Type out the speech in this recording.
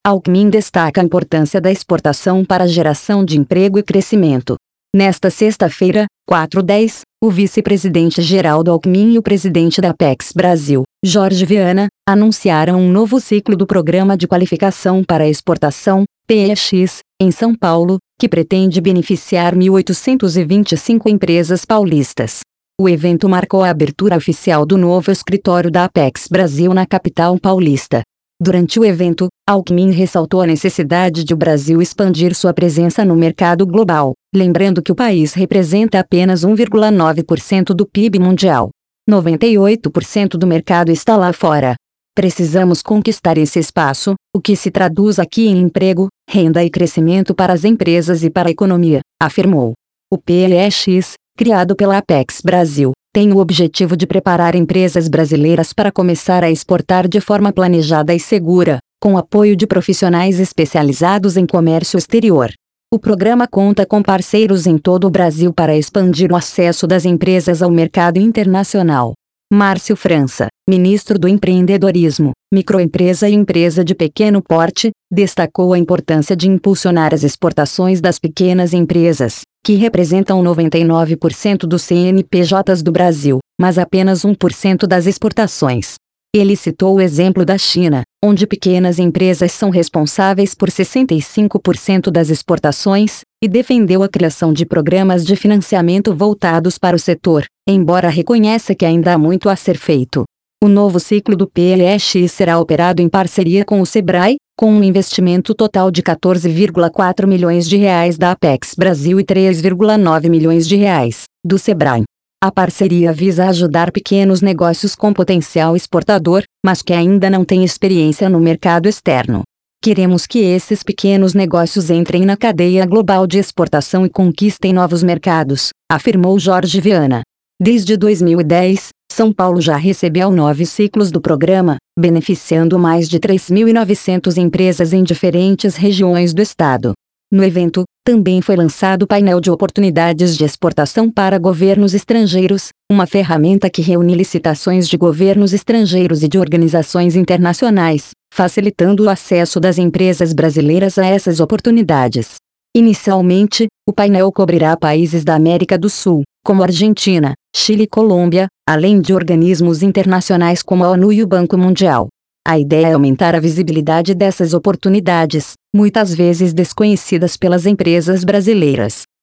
Alckmin destaca a importância da exportação para a geração de emprego e crescimento. Nesta sexta-feira, 4/10, o vice-presidente Geraldo Alckmin e o presidente da Apex Brasil, Jorge Viana, anunciaram um novo ciclo do Programa de Qualificação para a Exportação, PEX, em São Paulo, que pretende beneficiar 1.825 empresas paulistas. O evento marcou a abertura oficial do novo escritório da Apex Brasil na capital paulista. Durante o evento, Alckmin ressaltou a necessidade de o Brasil expandir sua presença no mercado global, lembrando que o país representa apenas 1,9% do PIB mundial. 98% do mercado está lá fora. Precisamos conquistar esse espaço, o que se traduz aqui em emprego, renda e crescimento para as empresas e para a economia, afirmou. O PEX, criado pela Apex Brasil, tem o objetivo de preparar empresas brasileiras para começar a exportar de forma planejada e segura, com apoio de profissionais especializados em comércio exterior. O programa conta com parceiros em todo o Brasil para expandir o acesso das empresas ao mercado internacional. Márcio França, ministro do Empreendedorismo, Microempresa e Empresa de Pequeno Porte, destacou a importância de impulsionar as exportações das pequenas empresas, que representam 99% dos CNPJs do Brasil, mas apenas 1% das exportações. Ele citou o exemplo da China, onde pequenas empresas são responsáveis por 65% das exportações, e defendeu a criação de programas de financiamento voltados para o setor, embora reconheça que ainda há muito a ser feito. O novo ciclo do PEX será operado em parceria com o Sebrae, com um investimento total de R$ 14,4 milhões da Apex Brasil e R$ 3,9 milhões do Sebrae. A parceria visa ajudar pequenos negócios com potencial exportador, mas que ainda não têm experiência no mercado externo. Queremos que esses pequenos negócios entrem na cadeia global de exportação e conquistem novos mercados, afirmou Jorge Viana. Desde 2010, São Paulo já recebeu 9 ciclos do programa, beneficiando mais de 3.900 empresas em diferentes regiões do estado. No evento, também foi lançado o painel de oportunidades de exportação para governos estrangeiros, uma ferramenta que reúne licitações de governos estrangeiros e de organizações internacionais, facilitando o acesso das empresas brasileiras a essas oportunidades. Inicialmente, o painel cobrirá países da América do Sul, como Argentina, Chile e Colômbia, além de organismos internacionais como a ONU e o Banco Mundial. A ideia é aumentar a visibilidade dessas oportunidades, muitas vezes desconhecidas pelas empresas brasileiras.